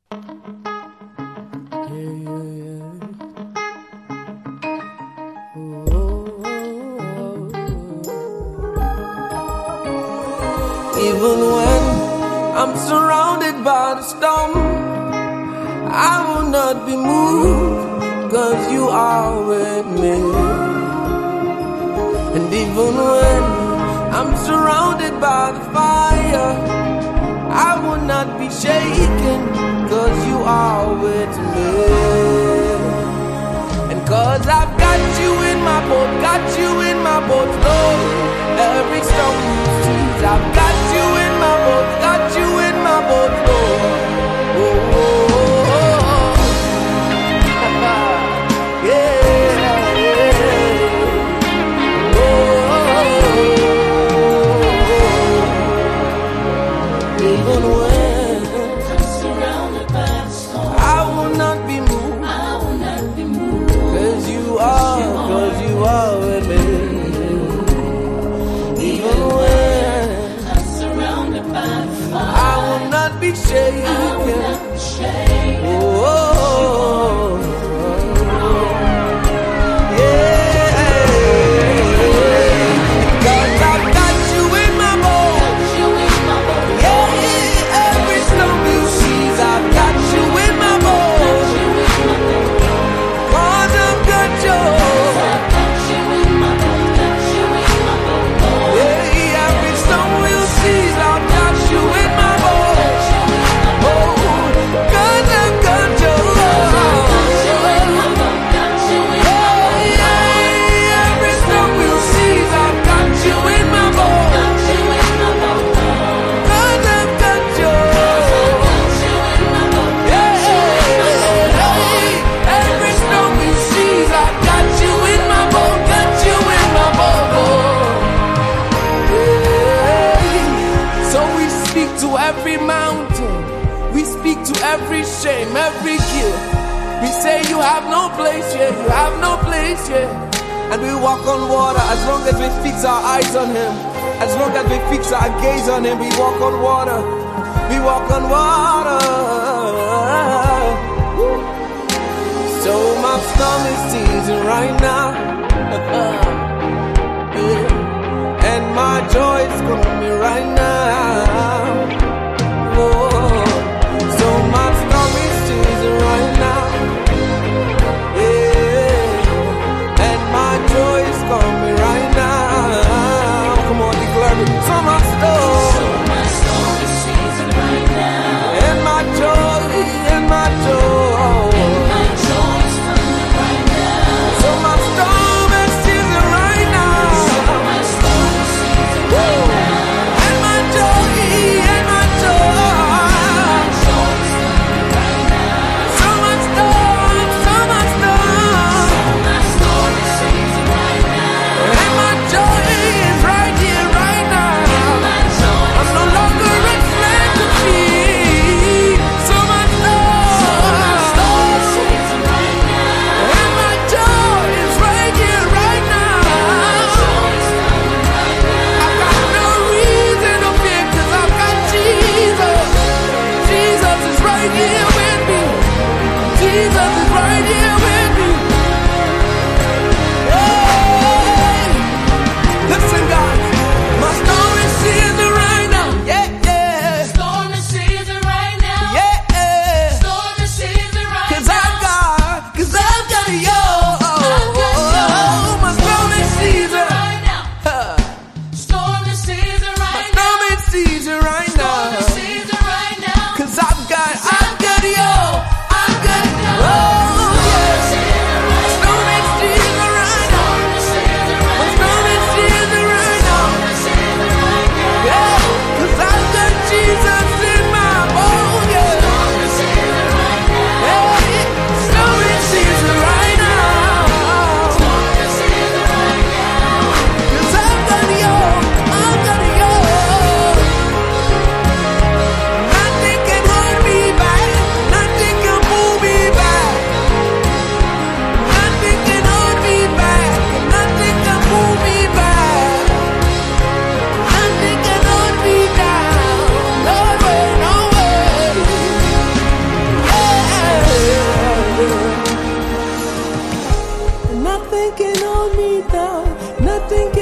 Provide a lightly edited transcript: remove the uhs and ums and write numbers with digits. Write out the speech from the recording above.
Even when I'm surrounded by the storm, I will not be moved, 'cause you are with me. And even when I'm surrounded by the fire, I will not be shaken, 'cause you are with me. And 'cause I've got you in my boat, Lord. Every storm you see, I've got you in my boat, Lord. Oh, oh, oh, oh. Yeah, yeah. Oh, even when I'm surrounded by the storm, I will not be moved, 'cause you are with me. Even when I'm surrounded by the fire, I will not be shaken. Oh, yeah. 'Cause I've got you in my boat. Yeah, every storm you see, I've got you in my boat. 'Cause I've got you. Every mountain, we speak to every shame, every guilt. We say you have no place here, you have no place here. And we walk on water as long as we fix our eyes on him. As long as we fix our gaze on him, we walk on water. We walk on water. So my storm is teasing right now. And my joy is coming right now. So my storm is teasing right now. Yeah. And my joy is coming right now. Come on, declare it. So my storm is teasing right now. And my joy is coming right now. So my storm is teasing right now. So my storm is teasing right now. And my joy me down. Nothing